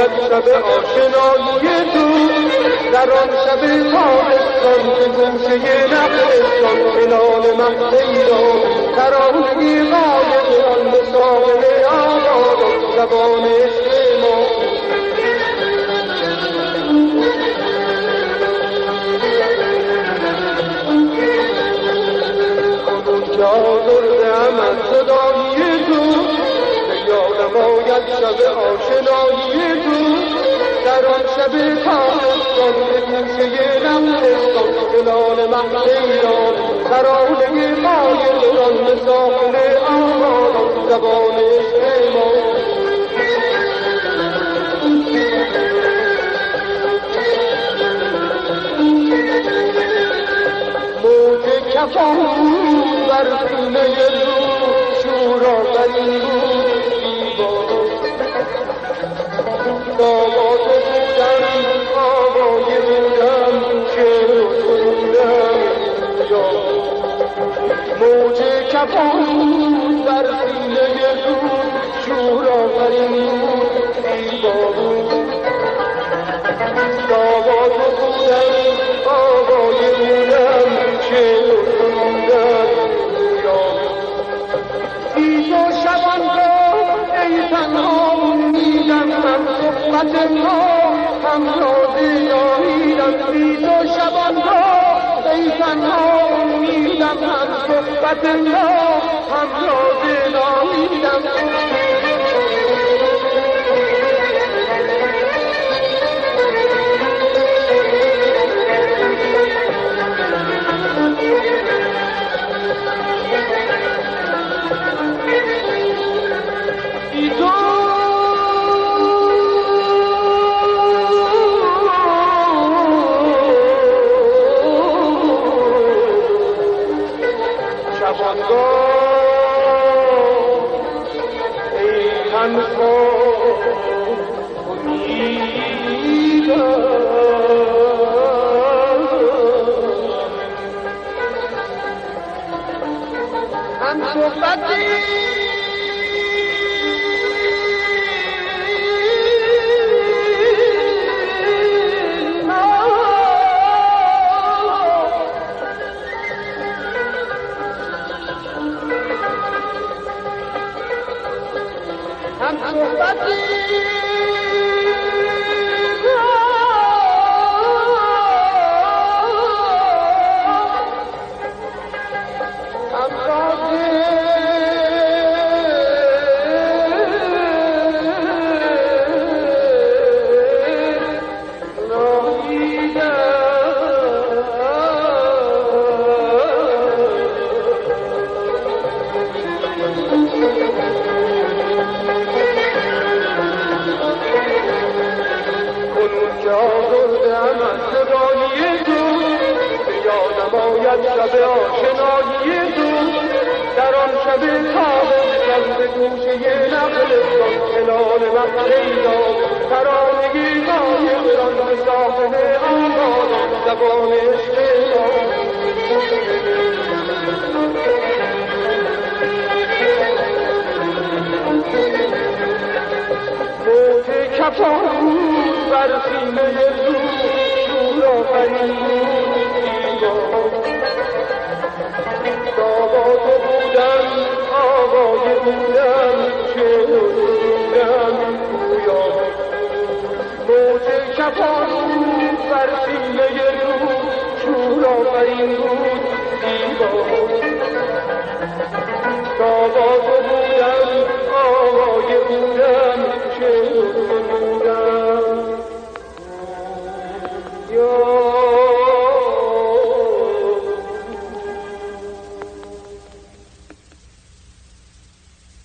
نماید شب آشنایی تو، در آن شب تابستان به گوشه نخلستان کنار مهد ایران ترانگی قایقان به ساحل آبادان زبان عشق ما. که آزرده‌ام از صدای تو، به یادم آید شب آشنایی تو، در آن شب تابستان به گوشه نخلستان کنار مهد ایران ترانه قایقان به ساحل آبادان زبان عشق ما. موج کفان بر سینه رو شور آفرین بود دیوار، داماد بودم آوای بودم شعر و سرودم یا موج کفان بر سینه رو شور آفرین بود دیوار، داماد بودم آوای بودم شعر و سرودم یا بی تو شبانگاه ای تنها امیدم هم صحبت ما هم راز ناهیدم، بی تو شبانگاه ای تنها امیدم هم صحبت ما هم راز ناهیدم. شب آشنایی تو، در آن شب تابستان به گوشه نخلستان کنار مهد ایران ترانگی قایقان به ساحل آبادان زبان عشق ما. موج کفان بر سینه تو شور آفرین داماد بودم آوای بودم شعر و سرودم گویا، موج کفان بر سینه رو شور آفرین بود دیوار.